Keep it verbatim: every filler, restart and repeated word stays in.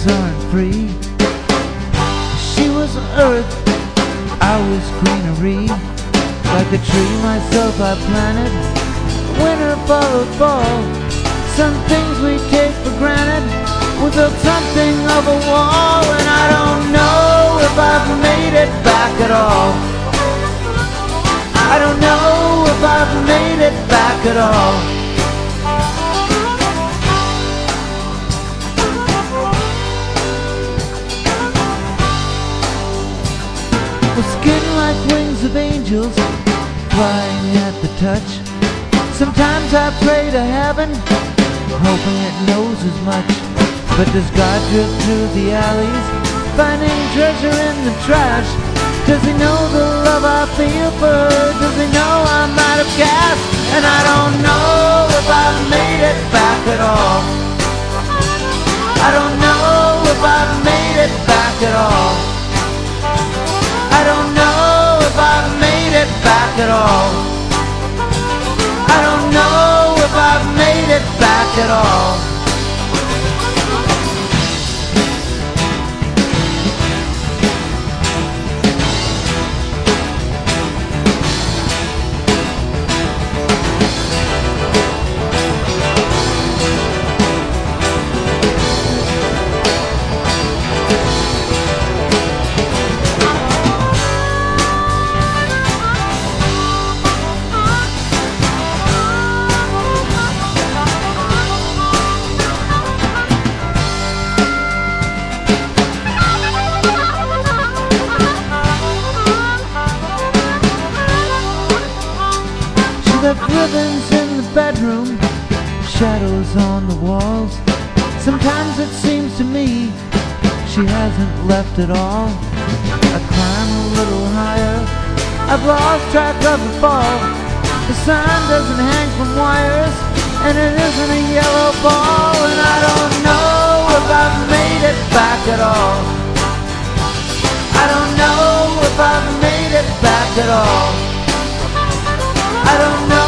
aren't free. She was earth, I was greenery. Like a tree myself I planted, winter followed fall. Some things we take for granted, we built something of a wall. And I don't know if I've made it back at all. I don't know if I've made it back at all. With skin like wings of angels, flying at the touch. Sometimes I pray to heaven, hoping it knows as much. But does God drift through the alleys, finding treasure in the trash? Does he know the love I feel for her? Does he know I'm out of gas? And I don't know if I've made it back at all. I don't know if I've made it back at all. I don't know if I've made it back at all. I don't know if I've made it back at all. Left ribbons in the bedroom, shadows on the walls. Sometimes it seems to me she hasn't left at all. I climb a little higher, I've lost track of the fall. The sun doesn't hang from wires, and it isn't a yellow ball. And I don't know if I've made it back at all. I don't know if I've made it back at all. I don't know